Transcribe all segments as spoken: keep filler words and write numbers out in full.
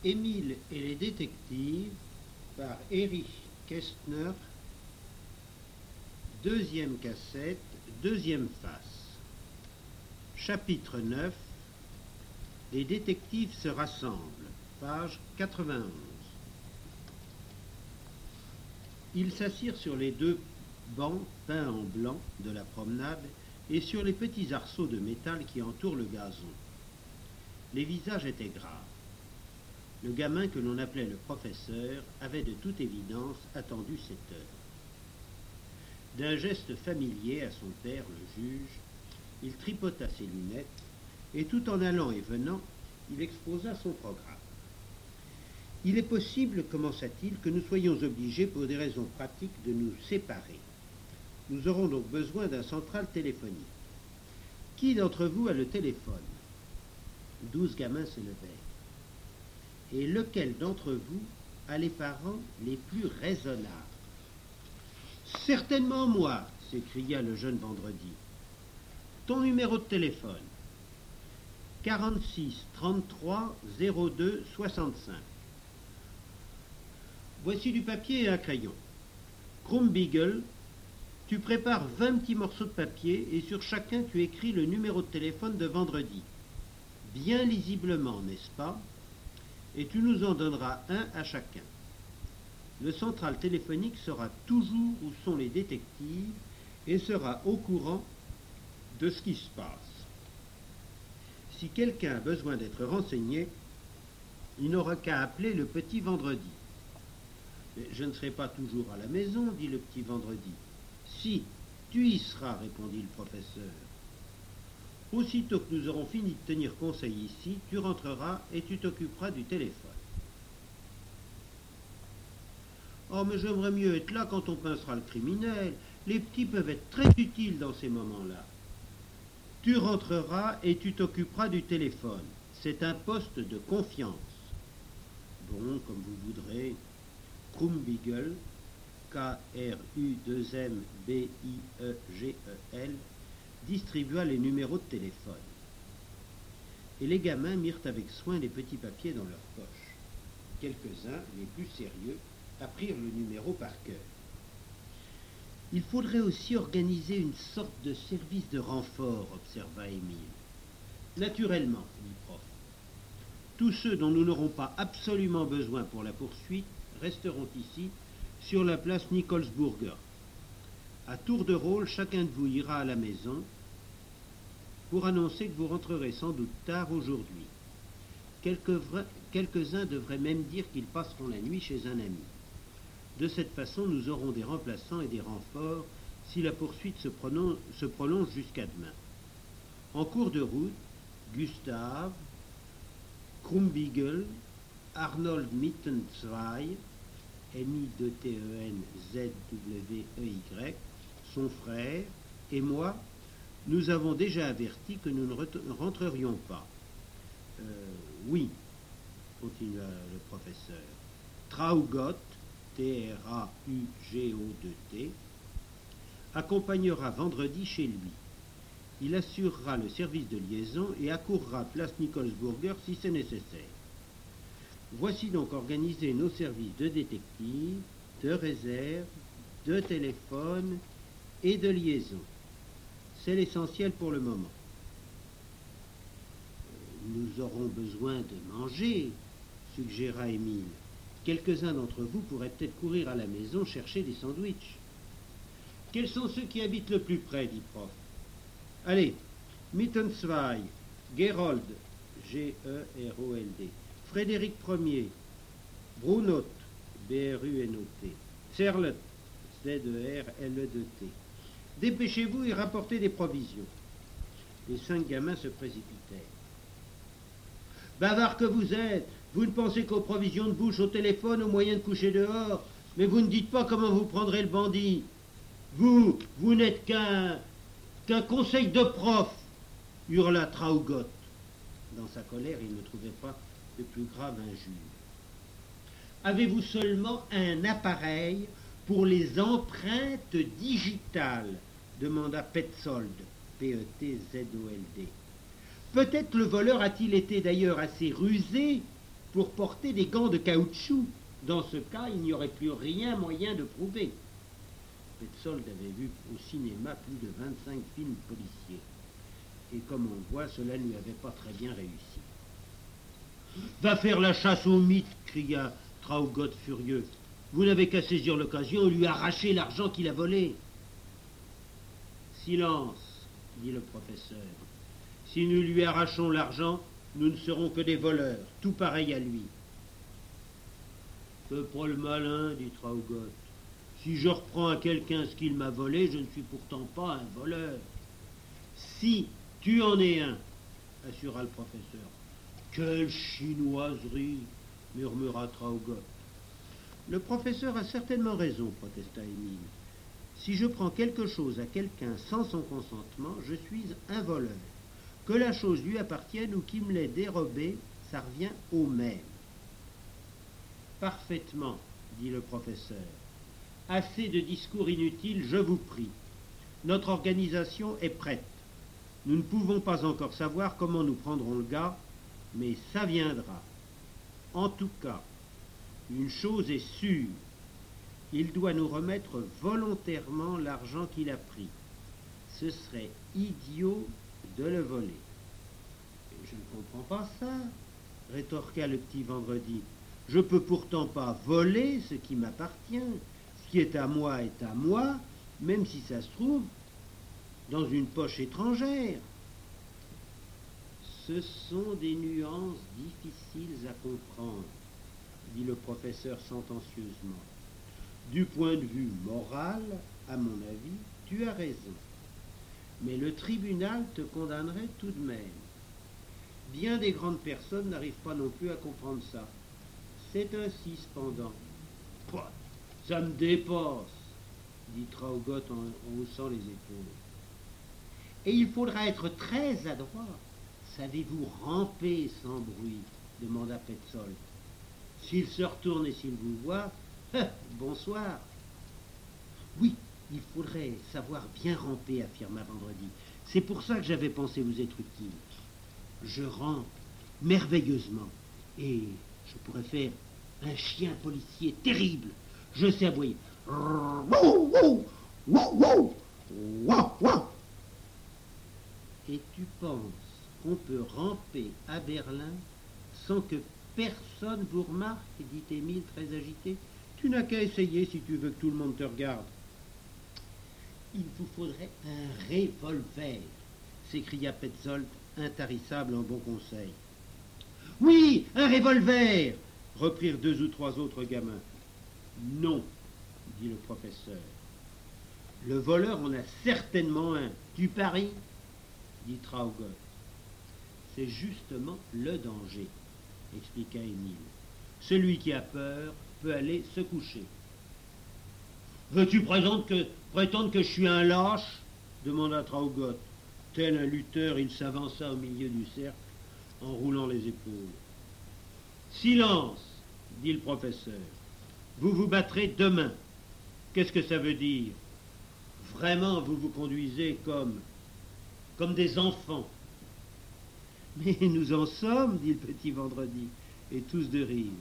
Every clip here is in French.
Émile et les détectives par Erich Kästner, deuxième cassette, deuxième face. Chapitre neuf. Les détectives se rassemblent, page quatre-vingt-onze. Ils s'assirent sur les deux bancs peints en blanc de la promenade et sur les petits arceaux de métal qui entourent le gazon. Les visages étaient graves. Le gamin que l'on appelait le professeur avait de toute évidence attendu cette heure. D'un geste familier à son père, le juge, il tripota ses lunettes et tout en allant et venant, il exposa son programme. Il est possible, commença-t-il, que nous soyons obligés pour des raisons pratiques de nous séparer. Nous aurons donc besoin d'un central téléphonique. Qui d'entre vous a le téléphone? Douze gamins se levèrent. Et lequel d'entre vous a les parents les plus raisonnables? Certainement moi, s'écria le jeune Vendredi. Ton numéro de téléphone? quarante-six trente-trois zéro deux soixante-cinq. Voici du papier et un crayon. Krumbiegel, tu prépares vingt petits morceaux de papier et sur chacun tu écris le numéro de téléphone de Vendredi. Bien lisiblement, n'est-ce pas? Et tu nous en donneras un à chacun. Le central téléphonique saura toujours où sont les détectives et sera au courant de ce qui se passe. Si quelqu'un a besoin d'être renseigné, il n'aura qu'à appeler le petit Vendredi. Mais je ne serai pas toujours à la maison, dit le petit Vendredi. Si, tu y seras, répondit le professeur. Aussitôt que nous aurons fini de tenir conseil ici, tu rentreras et tu t'occuperas du téléphone. Oh, mais j'aimerais mieux être là quand on pincera le criminel. Les petits peuvent être très utiles dans ces moments-là. Tu rentreras et tu t'occuperas du téléphone. C'est un poste de confiance. Bon, comme vous voudrez. Krumbiegel, K R U deux M B I E G E L, distribua les numéros de téléphone. Et les gamins mirent avec soin les petits papiers dans leurs poches. Quelques-uns, les plus sérieux, apprirent le numéro par cœur. Il faudrait aussi organiser une sorte de service de renfort, observa Émile. Naturellement, dit prof. Tous ceux dont nous n'aurons pas absolument besoin pour la poursuite resteront ici, sur la place Nikolsburger. À tour de rôle, chacun de vous ira à la maison pour annoncer que vous rentrerez sans doute tard aujourd'hui. Quelques quelques-uns devraient même dire qu'ils passeront la nuit chez un ami. De cette façon, nous aurons des remplaçants et des renforts si la poursuite se, prononce, se prolonge jusqu'à demain. En cours de route, Gustave, Krumbiegel, Arnold Mittenzweig, M I D T E N Z W E Y, son frère, et moi, nous avons déjà averti que nous ne rentrerions pas. Euh, oui, continua le professeur. Traugott, T R A U G O deux T, accompagnera Vendredi chez lui. Il assurera le service de liaison et accourra place Nikolsburger si c'est nécessaire. Voici donc organisés nos services de détective, de réserve, de téléphone et de liaison. C'est l'essentiel pour le moment. Nous aurons besoin de manger, suggéra Émile. Quelques-uns d'entre vous pourraient peut-être courir à la maison chercher des sandwichs. Quels sont ceux qui habitent le plus près, dit prof. Allez, Mittenzweig, Gerold, G E R O L D, Frédéric Ier, Brunot, B R U N O T, Serlet, Z E R L E deux T. Dépêchez-vous et rapportez des provisions. Les cinq gamins se précipitèrent. Bavard que vous êtes, vous ne pensez qu'aux provisions de bouche, au téléphone, aux moyens de coucher dehors, mais vous ne dites pas comment vous prendrez le bandit. Vous, vous n'êtes qu'un qu'un conseil de prof, hurla Traugott. Dans sa colère, il ne trouvait pas de plus grave injure. Avez-vous seulement un appareil pour les empreintes digitales? Demanda Petzold, P E T Z O L D. Peut-être le voleur a-t-il été d'ailleurs assez rusé pour porter des gants de caoutchouc. Dans ce cas, il n'y aurait plus rien moyen de prouver. Petzold avait vu au cinéma plus de vingt-cinq films policiers. Et comme on voit, cela ne lui avait pas très bien réussi. « Va faire la chasse aux mythes !» cria Traugott furieux. « Vous n'avez qu'à saisir l'occasion et lui arracher l'argent qu'il a volé. »« Silence !» dit le professeur. « Si nous lui arrachons l'argent, nous ne serons que des voleurs, tout pareil à lui. »« Fais pas le malin, dit Traugott. Si je reprends à quelqu'un ce qu'il m'a volé, je ne suis pourtant pas un voleur. »« Si, tu en es un, assura le professeur. »« Quelle chinoiserie, murmura Traugott. »« Le professeur a certainement raison, protesta Émile. Si je prends quelque chose à quelqu'un sans son consentement, je suis un voleur. Que la chose lui appartienne ou qu'il me l'ait dérobée, ça revient au même. »« Parfaitement, dit le professeur. Assez de discours inutiles, je vous prie. Notre organisation est prête. Nous ne pouvons pas encore savoir comment nous prendrons le gars, mais ça viendra. En tout cas, une chose est sûre. Il doit nous remettre volontairement l'argent qu'il a pris. Ce serait idiot de le voler. »« Je ne comprends pas ça, rétorqua le petit Vendredi. Je peux pourtant pas voler ce qui m'appartient. Ce qui est à moi est à moi, même si ça se trouve dans une poche étrangère. » Ce sont des nuances difficiles à comprendre, dit le professeur sentencieusement. Du point de vue moral, à mon avis, tu as raison. Mais le tribunal te condamnerait tout de même. Bien des grandes personnes n'arrivent pas non plus à comprendre ça. C'est ainsi, cependant. « Pouah, ça me dépasse, dit Traugott en, en haussant les épaules. Et il faudra être très adroit. Savez-vous ramper sans bruit, demanda Petzold. S'il se retourne et s'il vous voit, hein, bonsoir. Oui, il faudrait savoir bien ramper, affirma Vendredi. C'est pour ça que j'avais pensé vous être utile. Je rampe merveilleusement et je pourrais faire un chien policier terrible. Je sais aboyer. Et tu penses qu'on peut ramper à Berlin sans que personne vous remarque, dit Émile très agité. Tu n'as qu'à essayer si tu veux que tout le monde te regarde. Il vous faudrait un revolver, s'écria Petzold, intarissable en bon conseil. Oui, un revolver, reprirent deux ou trois autres gamins. Non, dit le professeur. Le voleur en a certainement un. Tu paries, dit Traugott. C'est justement le danger, expliqua Émile. Celui qui a peur peut aller se coucher. Veux-tu prétendre que, prétendre que je suis un lâche, demanda Traugott. Tel un lutteur, il s'avança au milieu du cercle en roulant les épaules. Silence, dit le professeur. Vous vous battrez demain. Qu'est-ce que ça veut dire? Vraiment, vous vous conduisez comme, comme des enfants. Mais nous en sommes, dit le petit Vendredi, et tous de rire.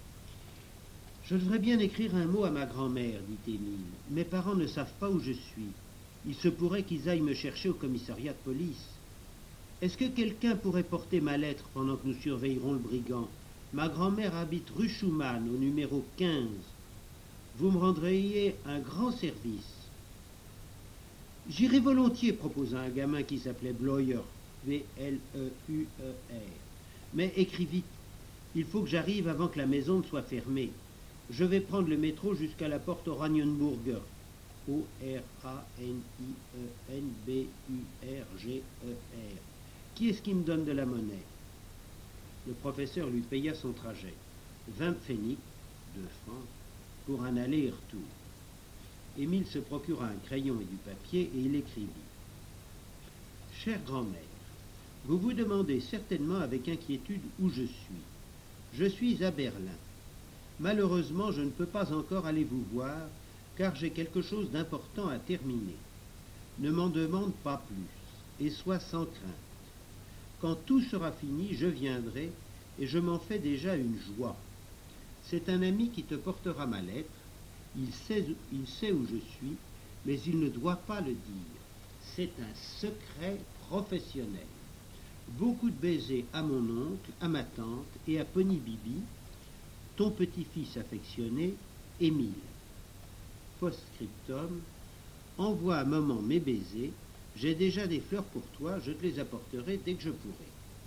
Je devrais bien écrire un mot à ma grand-mère, dit Émile. Mes parents ne savent pas où je suis. Il se pourrait qu'ils aillent me chercher au commissariat de police. Est-ce que quelqu'un pourrait porter ma lettre pendant que nous surveillerons le brigand? Ma grand-mère habite rue Schumann, au numéro quinze. Vous me rendriez un grand service. J'irai volontiers, proposa un gamin qui s'appelait Bloyer, V L E U E R. Mais écris vite. Il faut que j'arrive avant que la maison ne soit fermée. Je vais prendre le métro jusqu'à la porte Oranienburger. O R A N I E N B U R G E R. Qui est-ce qui me donne de la monnaie? Le professeur lui paya son trajet. Vingt pfennigs, deux francs, pour un aller et retour. Émile se procura un crayon et du papier et il écrivit. Chère grand-mère, vous vous demandez certainement avec inquiétude où je suis. Je suis à Berlin. Malheureusement, je ne peux pas encore aller vous voir, car j'ai quelque chose d'important à terminer. Ne m'en demande pas plus, et sois sans crainte. Quand tout sera fini, je viendrai, et je m'en fais déjà une joie. C'est un ami qui te portera ma lettre. Il sait, il sait où je suis, mais il ne doit pas le dire. C'est un secret professionnel. Beaucoup de baisers à mon oncle, à ma tante et à Pony Bibi, ton petit-fils affectionné, Émile. Post-scriptum, envoie à maman mes baisers. J'ai déjà des fleurs pour toi, je te les apporterai dès que je pourrai.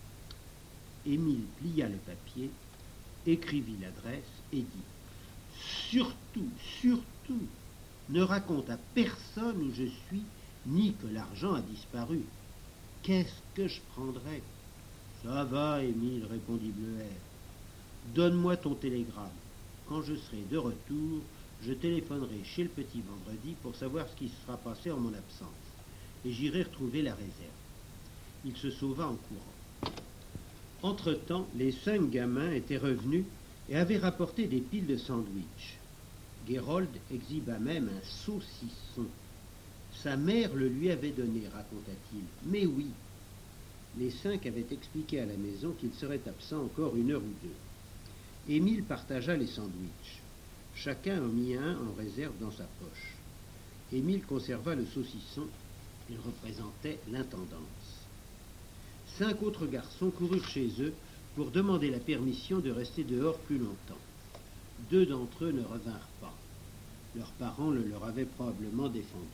Émile plia le papier, écrivit l'adresse et dit « Surtout, surtout, ne raconte à personne où je suis, ni que l'argent a disparu. Qu'est-ce que je prendrais ?»« Ça va, Émile, répondit Bleuer. Donne-moi ton télégramme. Quand je serai de retour, je téléphonerai chez le petit vendredi pour savoir ce qui se sera passé en mon absence. Et j'irai retrouver la réserve. » Il se sauva en courant. Entre-temps, les cinq gamins étaient revenus et avaient rapporté des piles de sandwich. Gérold exhiba même un saucisson. Sa mère le lui avait donné, raconta-t-il. Mais oui, les cinq avaient expliqué à la maison qu'il serait absent encore une heure ou deux. Émile partagea les sandwichs. Chacun en mit un en réserve dans sa poche. Émile conserva le saucisson. Il représentait l'intendance. Cinq autres garçons coururent chez eux pour demander la permission de rester dehors plus longtemps. Deux d'entre eux ne revinrent pas. Leurs parents le leur avaient probablement défendu.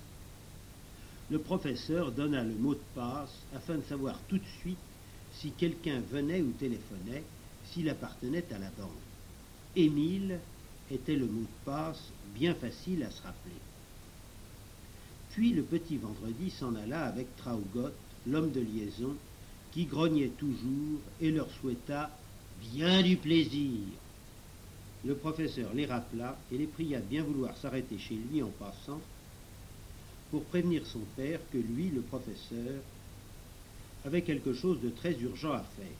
Le professeur donna le mot de passe afin de savoir tout de suite si quelqu'un venait ou téléphonait, s'il appartenait à la bande. Émile était le mot de passe bien facile à se rappeler. Puis le petit vendredi s'en alla avec Traugott, l'homme de liaison, qui grognait toujours et leur souhaita bien du plaisir. Le professeur les rappela et les pria de bien vouloir s'arrêter chez lui en passant pour prévenir son père que lui, le professeur, avait quelque chose de très urgent à faire.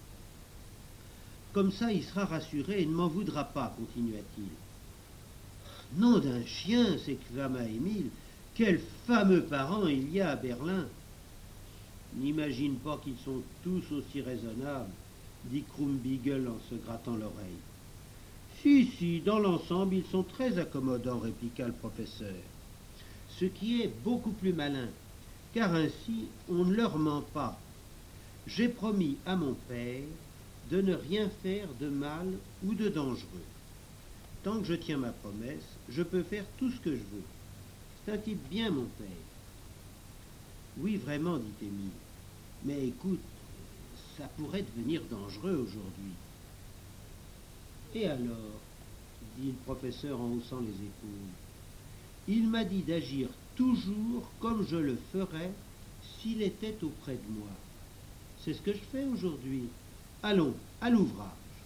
Comme ça, il sera rassuré et ne m'en voudra pas, continua-t-il. Nom d'un chien, s'exclama Émile, quels fameux parents il y a à Berlin. N'imagine pas qu'ils sont tous aussi raisonnables, dit Krumbiegel en se grattant l'oreille. Si, si, dans l'ensemble, ils sont très accommodants, répliqua le professeur. Ce qui est beaucoup plus malin, car ainsi on ne leur ment pas. J'ai promis à mon père de ne rien faire de mal ou de dangereux. Tant que je tiens ma promesse, je peux faire tout ce que je veux. C'est un type bien, mon père. Oui, vraiment, dit Émile. Mais écoute, ça pourrait devenir dangereux aujourd'hui. Et alors, dit le professeur en haussant les épaules, il m'a dit d'agir toujours comme je le ferais s'il était auprès de moi. C'est ce que je fais aujourd'hui. Allons, à l'ouvrage.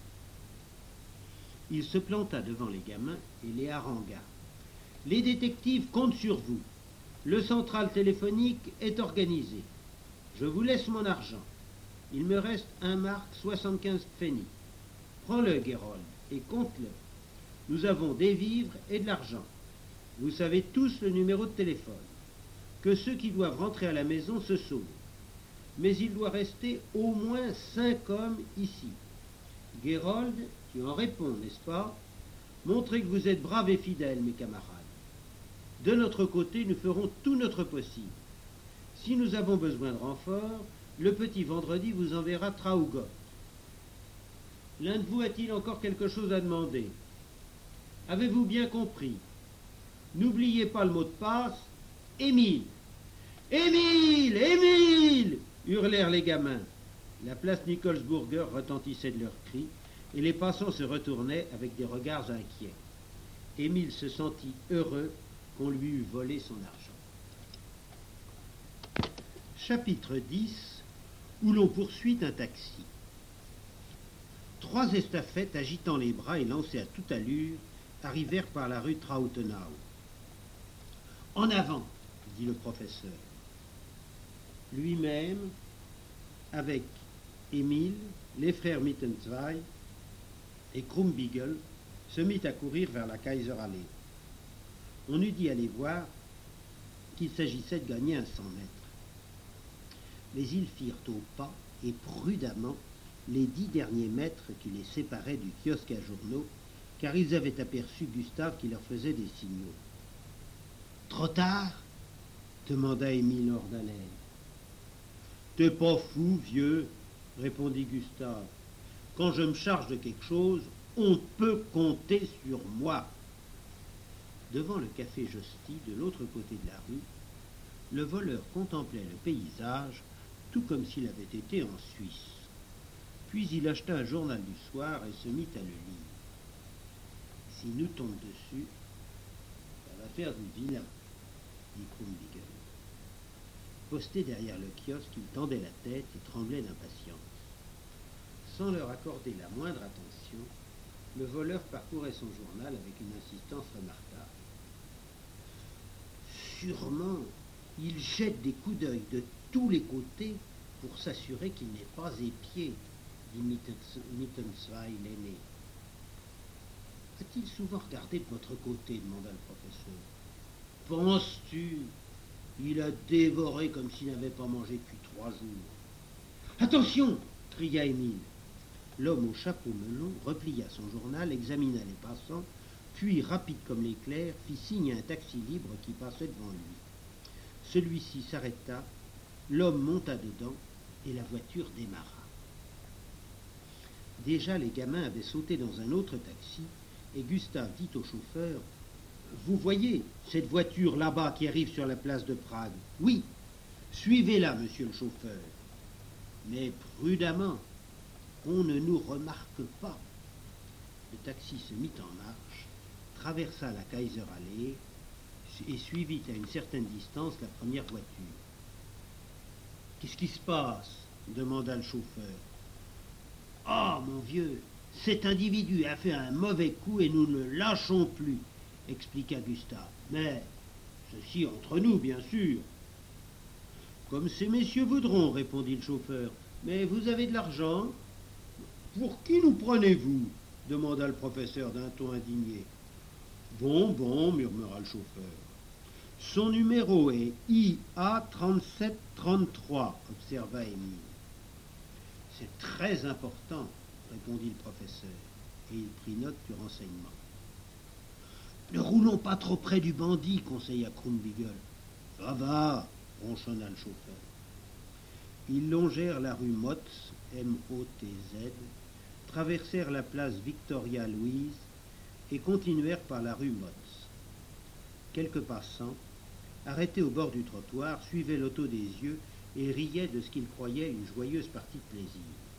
Il se planta devant les gamins et les harangua. Les détectives comptent sur vous. Le central téléphonique est organisé. Je vous laisse mon argent. Il me reste un mark soixante-quinze pfennig. Prends-le, Gérold, et compte-le. Nous avons des vivres et de l'argent. Vous savez tous le numéro de téléphone. Que ceux qui doivent rentrer à la maison se sauvent. Mais il doit rester au moins cinq hommes ici. Gérold, tu en réponds, n'est-ce pas? Montrez que vous êtes braves et fidèles, mes camarades. De notre côté, nous ferons tout notre possible. Si nous avons besoin de renfort, le petit vendredi vous enverra Traugott. L'un de vous a-t-il encore quelque chose à demander? Avez-vous bien compris? N'oubliez pas le mot de passe, Émile. Émile, Émile, hurlèrent les gamins. La place Nikolsburger retentissait de leurs cris, et les passants se retournaient avec des regards inquiets. Émile se sentit heureux qu'on lui eût volé son argent. Chapitre dix, où l'on poursuit un taxi. Trois estafettes agitant les bras et lancées à toute allure arrivèrent par la rue Trautenau. « En avant !» dit le professeur. Lui-même, avec Émile, les frères Mittenzweig et Krumbiegel, se mit à courir vers la Kaiserallee. On eût dit aller voir qu'il s'agissait de gagner un cent mètres. Mais ils firent au pas et prudemment les dix derniers mètres qui les séparaient du kiosque à journaux, car ils avaient aperçu Gustave qui leur faisait des signaux. « Trop tard ?» demanda Émile hors d'haleine. « T'es pas fou, vieux ?» répondit Gustave. « Quand je me charge de quelque chose, on peut compter sur moi. » Devant le café Josti, de l'autre côté de la rue, le voleur contemplait le paysage, tout comme s'il avait été en Suisse. Puis il acheta un journal du soir et se mit à le lire. « S'il nous tombe dessus, ça va faire du vilain, » dit Krumbiegel. Posté derrière le kiosque, il tendait la tête et tremblait d'impatience. Sans leur accorder la moindre attention, le voleur parcourait son journal avec une insistance remarquable. Sûrement, il jette des coups d'œil de tous les côtés pour s'assurer qu'il n'est pas épié, dit Mittenzweig l'aîné. A-t-il souvent regardé de votre côté demanda le professeur. Penses-tu? Il a dévoré comme s'il n'avait pas mangé depuis trois jours. Attention! Cria Émile. L'homme au chapeau melon replia son journal, examina les passants, puis, rapide comme l'éclair, fit signe à un taxi libre qui passait devant lui. Celui-ci s'arrêta, l'homme monta dedans et la voiture démarra. Déjà les gamins avaient sauté dans un autre taxi et Gustave dit au chauffeur « Vous voyez cette voiture là-bas qui arrive sur la place de Prague? Oui, suivez-la, monsieur le chauffeur. Mais prudemment, qu'on ne nous remarque pas. » Le taxi se mit en marche, traversa la Kaiserallee et suivit à une certaine distance la première voiture. « Qu'est-ce qui se passe ?» demanda le chauffeur. « Ah, mon vieux, cet individu a fait un mauvais coup et nous ne le lâchons plus, » expliqua Gustave. « Mais ceci entre nous, bien sûr. »« Comme ces messieurs voudront, » répondit le chauffeur. « Mais vous avez de l'argent ?»« Pour qui nous prenez-vous » demanda le professeur d'un ton indigné. « Bon, bon, » murmura le chauffeur. « Son numéro est I A trente-sept trente-trois, observa Émile. « C'est très important, » répondit le professeur, et il prit note du renseignement. « Ne roulons pas trop près du bandit, conseilla Krumbiegel. « Ça va, » ronchonna le chauffeur. Ils longèrent la rue Motz, M O T Z, traversèrent la place Victoria-Louise et continuèrent par la rue Motz. Quelques passants, arrêtés au bord du trottoir, suivaient l'auto des yeux et riaient de ce qu'ils croyaient une joyeuse partie de plaisir.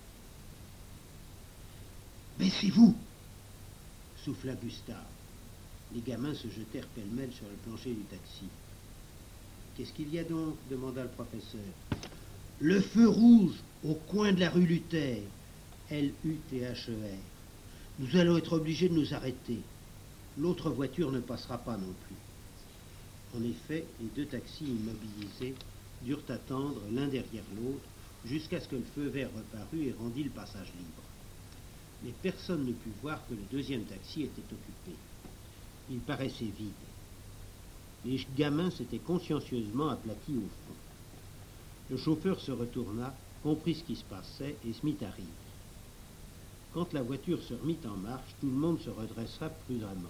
« Baissez-vous » souffla Gustave. Les gamins se jetèrent pêle-mêle sur le plancher du taxi. « Qu'est-ce qu'il y a donc » demanda le professeur. « Le feu rouge au coin de la rue Luther, L U T H E R. Nous allons être obligés de nous arrêter. L'autre voiture ne passera pas non plus. » En effet, les deux taxis immobilisés durent attendre l'un derrière l'autre jusqu'à ce que le feu vert reparût et rendit le passage libre. Mais personne ne put voir que le deuxième taxi était occupé. Il paraissait vide. Les gamins s'étaient consciencieusement aplatis au fond. Le chauffeur se retourna, comprit ce qui se passait et se mit à rire. Quand la voiture se remit en marche, tout le monde se redressa prudemment.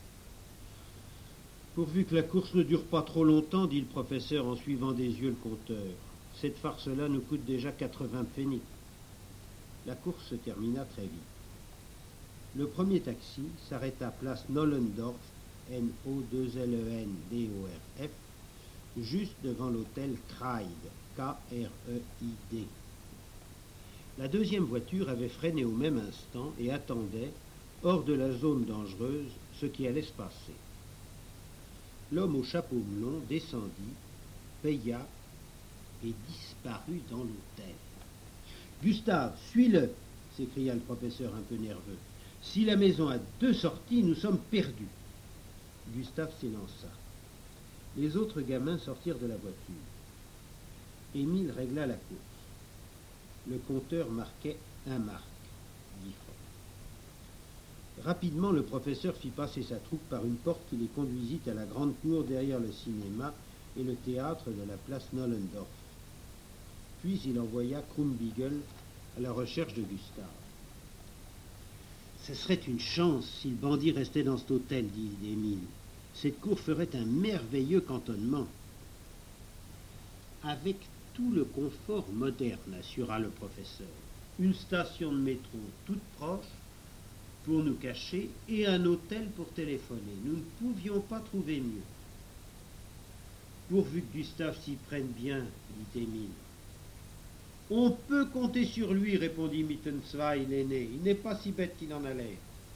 « Pourvu que la course ne dure pas trop longtemps, » dit le professeur en suivant des yeux le compteur. « Cette farce-là nous coûte déjà quatre-vingts pfennig. » La course se termina très vite. Le premier taxi s'arrêta place Nollendorf, N O deux L E N D O R F, juste devant l'hôtel Kreide, K R E I D. La deuxième voiture avait freiné au même instant et attendait, hors de la zone dangereuse, ce qui allait se passer. L'homme au chapeau melon descendit, paya et disparut dans l'hôtel. « Gustave, suis-le » s'écria le professeur un peu nerveux. « Si la maison a deux sorties, nous sommes perdus. » Gustave s'élança. Les autres gamins sortirent de la voiture. Émile régla la course. Le compteur marquait un marque, dix francs. Rapidement, le professeur fit passer sa troupe par une porte qui les conduisit à la grande cour derrière le cinéma et le théâtre de la place Nollendorf. Puis il envoya Krumbiegel à la recherche de Gustave. Ce serait une chance si le bandit restait dans cet hôtel, dit Émile. Cette cour ferait un merveilleux cantonnement. Avec tout le confort moderne, assura le professeur. Une station de métro toute proche pour nous cacher et un hôtel pour téléphoner. Nous ne pouvions pas trouver mieux. Pourvu que Gustave s'y prenne bien, dit Émile. On peut compter sur lui, répondit Mittenzweig l'aîné. Il n'est pas si bête qu'il en a l'air.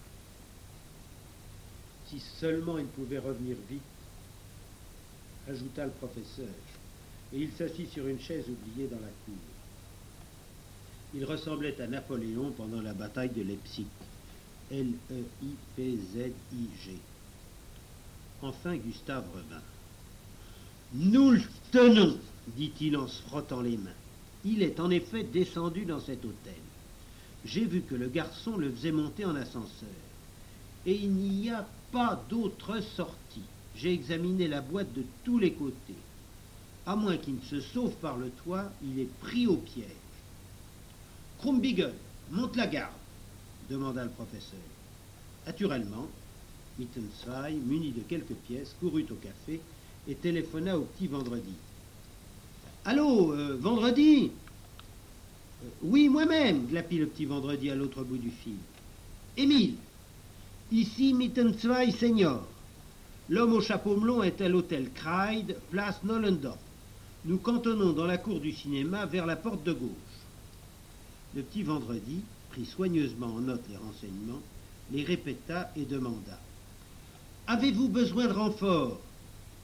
Si seulement il pouvait revenir vite, ajouta le professeur, et il s'assit sur une chaise oubliée dans la cour. Il ressemblait à Napoléon pendant la bataille de Leipzig. L E I P Z I G. Enfin, Gustave revint. Nous le tenons, dit-il en se frottant les mains. Il est en effet descendu dans cet hôtel. J'ai vu que le garçon le faisait monter en ascenseur. Et il n'y a pas d'autre sortie. J'ai examiné la boîte de tous les côtés. À moins qu'il ne se sauve par le toit, il est pris au piège. Krumbiegel, monte la garde, demanda le professeur. Naturellement, Mittenzweig, muni de quelques pièces, courut au café et téléphona au petit Vendredi. « Allô, euh, Vendredi ?»« euh, Oui, moi-même, glapit le petit Vendredi à l'autre bout du fil. « Émile, ici Mittenzweig senior. L'homme au chapeau melon est à l'hôtel Kreide, place Nollendorf. Nous cantonnons dans la cour du cinéma vers la porte de gauche. » Le petit Vendredi prit soigneusement en note les renseignements, les répéta et demanda. « Avez-vous besoin de renfort ?»« Non. »«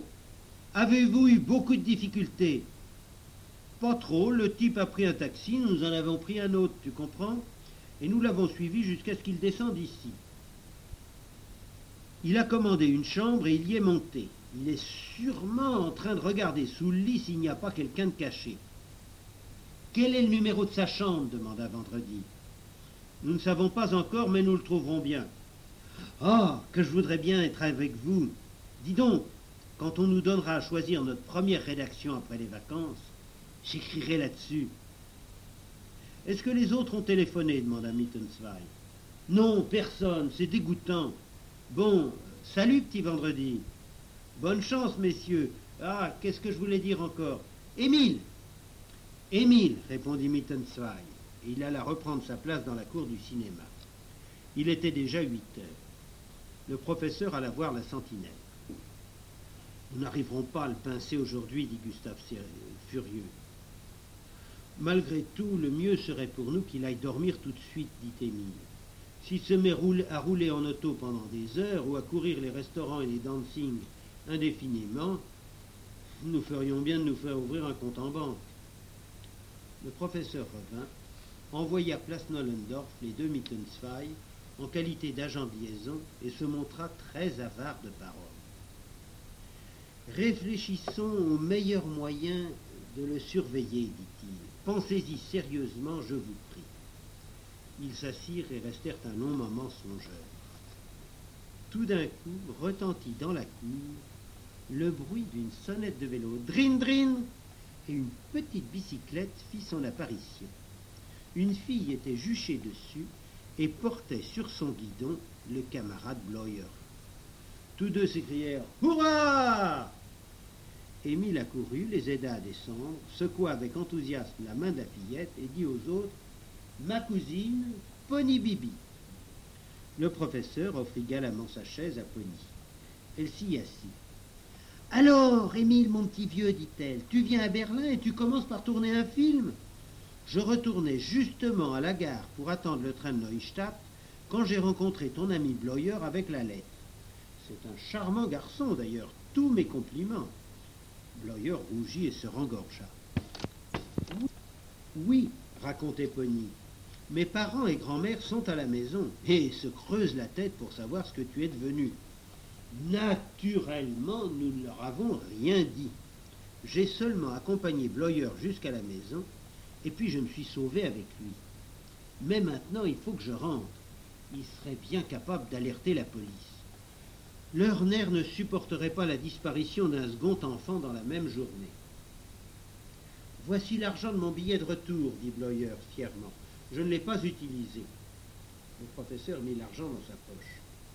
Avez-vous eu beaucoup de difficultés ?»« Pas trop, le type a pris un taxi, nous en avons pris un autre, tu comprends ? Et nous l'avons suivi jusqu'à ce qu'il descende ici. Il a commandé une chambre et il y est monté. Il est sûrement en train de regarder sous le lit s'il n'y a pas quelqu'un de caché. »« Quel est le numéro de sa chambre ?» demanda Vendredi. « Nous ne savons pas encore, mais nous le trouverons bien. »« Ah, que je voudrais bien être avec vous. Dis donc, quand on nous donnera à choisir notre première rédaction après les vacances, j'écrirai là-dessus. »« Est-ce que les autres ont téléphoné ?» demanda Mittenzweig. « Non, personne, c'est dégoûtant. Bon, salut, petit Vendredi. Bonne chance, messieurs. Ah, qu'est-ce que je voulais dire encore ? Émile !»« Émile !» répondit Mittenzweig, et il alla reprendre sa place dans la cour du cinéma. Il était déjà huit heures. Le professeur alla voir la sentinelle. « Nous n'arriverons pas à le pincer aujourd'hui, dit Gustave furieux. Malgré tout, le mieux serait pour nous qu'il aille dormir tout de suite, dit Émile. S'il se met à rouler en auto pendant des heures ou à courir les restaurants et les dancing indéfiniment, nous ferions bien de nous faire ouvrir un compte en banque. » Le professeur revint, envoya place Nollendorf les deux Mittenzweig en qualité d'agent de liaison et se montra très avare de paroles. « Réfléchissons au meilleur moyen de le surveiller, dit-il. Pensez-y sérieusement, je vous prie. » Ils s'assirent et restèrent un long moment songeurs. Tout d'un coup, retentit dans la cour le bruit d'une sonnette de vélo. Drin, drin, et une petite bicyclette fit son apparition. Une fille était juchée dessus et portait sur son guidon le camarade Bloyer. Tous deux s'écrièrent « Hurrah !» Émile accourut, les aida à descendre, secoua avec enthousiasme la main de la fillette et dit aux autres « Ma cousine, Pony Bibi !» Le professeur offrit galamment sa chaise à Pony. Elle s'y assit. « Alors, Émile, mon petit vieux, dit-elle, tu viens à Berlin et tu commences par tourner un film ? Je retournais justement à la gare pour attendre le train de Neustadt quand j'ai rencontré ton ami Bloyer avec la lettre. C'est un charmant garçon, d'ailleurs, tous mes compliments. » Bloyer rougit et se rengorgea. « Oui, racontait Pony, mes parents et grand-mère sont à la maison et se creusent la tête pour savoir ce que tu es devenu. Naturellement, nous ne leur avons rien dit. J'ai seulement accompagné Bloyer jusqu'à la maison et puis je me suis sauvé avec lui. Mais maintenant, il faut que je rentre. Il serait bien capable d'alerter la police. Leurs nerfs ne supporteraient pas la disparition d'un second enfant dans la même journée. » Voici l'argent de mon billet de retour, dit Bloyer fièrement. Je ne l'ai pas utilisé. Le professeur mit l'argent dans sa poche.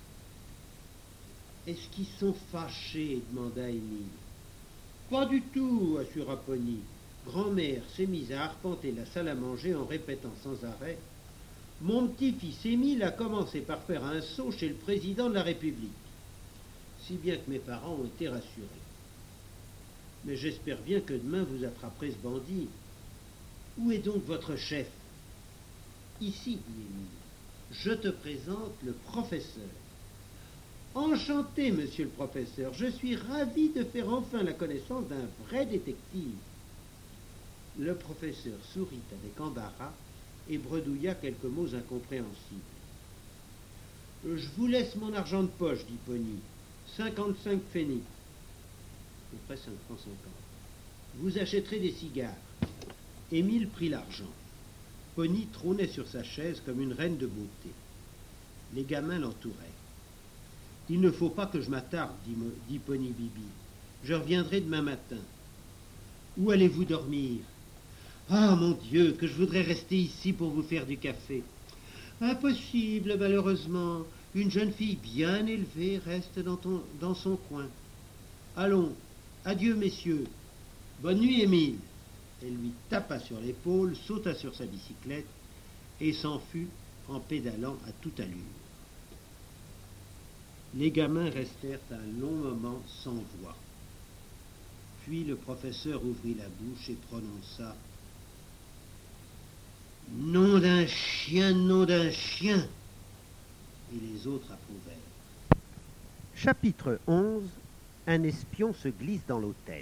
Est-ce qu'ils sont fâchés demanda Émile. Pas du tout, assura Pony. Grand-mère s'est mise à arpenter la salle à manger en répétant sans arrêt. Mon petit-fils Émile a commencé par faire un saut chez le président de la République. Si bien que mes parents ont été rassurés. Mais j'espère bien que demain vous attraperez ce bandit. Où est donc votre chef? Ici, dit Émile. Je te présente le professeur. Enchanté, monsieur le professeur. Je suis ravi de faire enfin la connaissance d'un vrai détective. Le professeur sourit avec embarras et bredouilla quelques mots incompréhensibles. Je vous laisse mon argent de poche, dit Pony. cinquante-cinq pfennigs. À peu près cinq francs cinquante. Vous achèterez des cigares. Émile prit l'argent. Pony trônait sur sa chaise comme une reine de beauté. Les gamins l'entouraient. Il ne faut pas que je m'attarde, dit, dit Pony Bibi. Je reviendrai demain matin. Où allez-vous dormir? Ah, mon Dieu, que je voudrais rester ici pour vous faire du café. Impossible, malheureusement. Une jeune fille bien élevée reste dans, ton, dans son coin. Allons, adieu, messieurs. Bonne nuit, Émile. Elle lui tapa sur l'épaule, sauta sur sa bicyclette et s'en fut en pédalant à toute allure. Les gamins restèrent un long moment sans voix. Puis le professeur ouvrit la bouche et prononça « Nom d'un chien, nom d'un chien !» Et les autres approuvèrent. Chapitre onze. Un espion se glisse dans l'hôtel.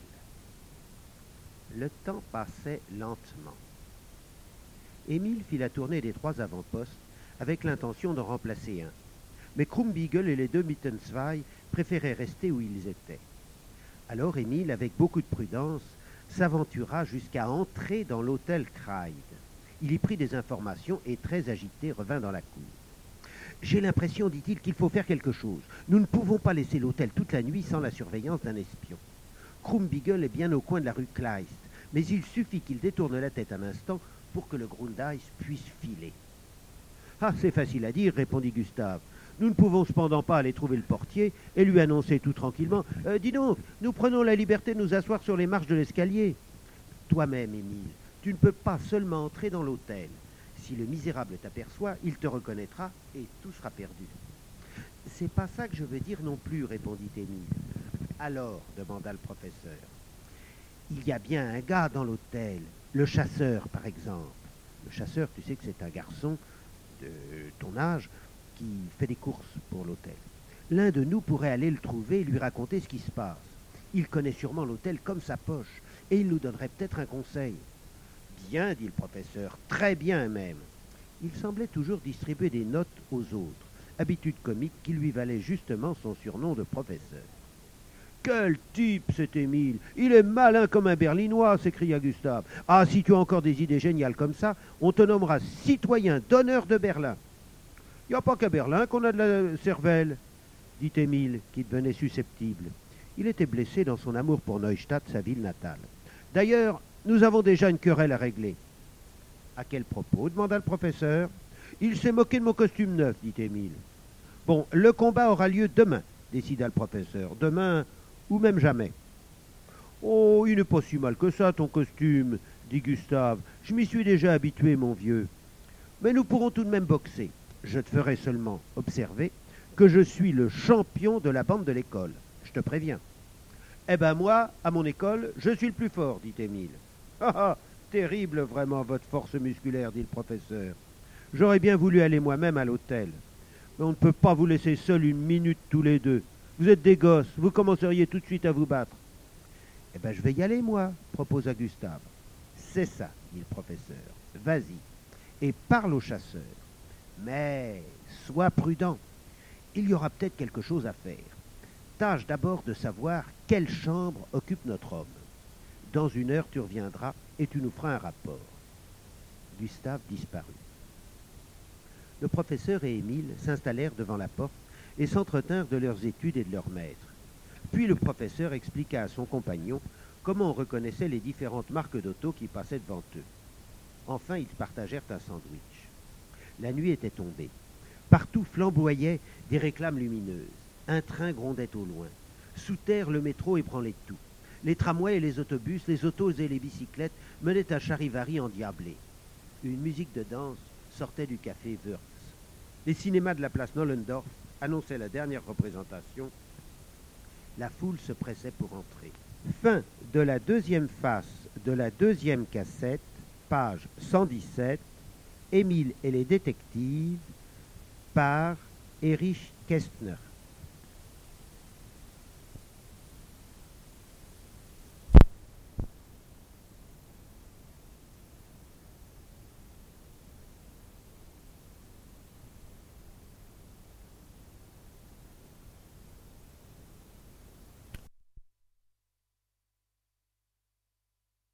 Le temps passait lentement. Émile fit la tournée des trois avant-postes avec l'intention d'en remplacer un. Mais Krumbiegel et les deux Mittenzweig préféraient rester où ils étaient. Alors Émile, avec beaucoup de prudence, s'aventura jusqu'à entrer dans l'hôtel Kreid. Il y prit des informations et, très agité, revint dans la cour. « J'ai l'impression, dit-il, qu'il faut faire quelque chose. Nous ne pouvons pas laisser l'hôtel toute la nuit sans la surveillance d'un espion. Krumbiegel est bien au coin de la rue Kleist, mais il suffit qu'il détourne la tête un instant pour que le Grundeis puisse filer. »« Ah, c'est facile à dire, répondit Gustave. Nous ne pouvons cependant pas aller trouver le portier et lui annoncer tout tranquillement euh, « Dis donc, nous prenons la liberté de nous asseoir sur les marches de l'escalier. » Toi-même, Émile, tu ne peux pas seulement entrer dans l'hôtel. Si le misérable t'aperçoit, il te reconnaîtra et tout sera perdu. « C'est pas ça que je veux dire non plus, répondit Émile. « Alors, demanda le professeur, il y a bien un gars dans l'hôtel, le chasseur par exemple. Le chasseur, tu sais que c'est un garçon de ton âge qui fait des courses pour l'hôtel. L'un de nous pourrait aller le trouver et lui raconter ce qui se passe. Il connaît sûrement l'hôtel comme sa poche, et il nous donnerait peut-être un conseil. »« Bien, dit le professeur, très bien même. » Il semblait toujours distribuer des notes aux autres, habitude comique qui lui valait justement son surnom de professeur. « Quel type, cet Émile! Il est malin comme un Berlinois !» s'écria Gustave. « Ah, si tu as encore des idées géniales comme ça, on te nommera citoyen d'honneur de Berlin. » « Il n'y a pas qu'à Berlin qu'on a de la cervelle, » dit Émile, qui devenait susceptible. Il était blessé dans son amour pour Neustadt, sa ville natale. « D'ailleurs, nous avons déjà une querelle à régler. »« À quel propos ?» demanda le professeur. « Il s'est moqué de mon costume neuf, » dit Émile. « Bon, le combat aura lieu demain, » décida le professeur. « Demain, ou même jamais. »« Oh, il n'est pas si mal que ça, ton costume, » dit Gustave. « Je m'y suis déjà habitué, mon vieux. Mais nous pourrons tout de même boxer. Je te ferai seulement observer que je suis le champion de la bande de l'école. Je te préviens. »« Eh ben moi, à mon école, je suis le plus fort, » dit Émile. « Ah ah, terrible vraiment votre force musculaire, dit le professeur. J'aurais bien voulu aller moi-même à l'hôtel. Mais on ne peut pas vous laisser seuls une minute tous les deux. Vous êtes des gosses, vous commenceriez tout de suite à vous battre. »« Eh ben je vais y aller, moi, proposa Gustave. »« C'est ça, dit le professeur. Vas-y, et parle au chasseur. Mais sois prudent, il y aura peut-être quelque chose à faire. Tâche d'abord de savoir quelle chambre occupe notre homme. Dans une heure, tu reviendras et tu nous feras un rapport. » Gustave disparut. Le professeur et Émile s'installèrent devant la porte et s'entretinrent de leurs études et de leur maître. Puis le professeur expliqua à son compagnon comment on reconnaissait les différentes marques d'auto qui passaient devant eux. Enfin, ils partagèrent un sandwich. La nuit était tombée. Partout flamboyaient des réclames lumineuses. Un train grondait au loin. Sous terre, le métro ébranlait tout. Les tramways et les autobus, les autos et les bicyclettes menaient un charivari endiablé. Une musique de danse sortait du café Wurz. Les cinémas de la place Nollendorf annonçaient la dernière représentation. La foule se pressait pour entrer. Fin de la deuxième face de la deuxième cassette, page cent dix-sept, Émile et les détectives, par Erich Kästner.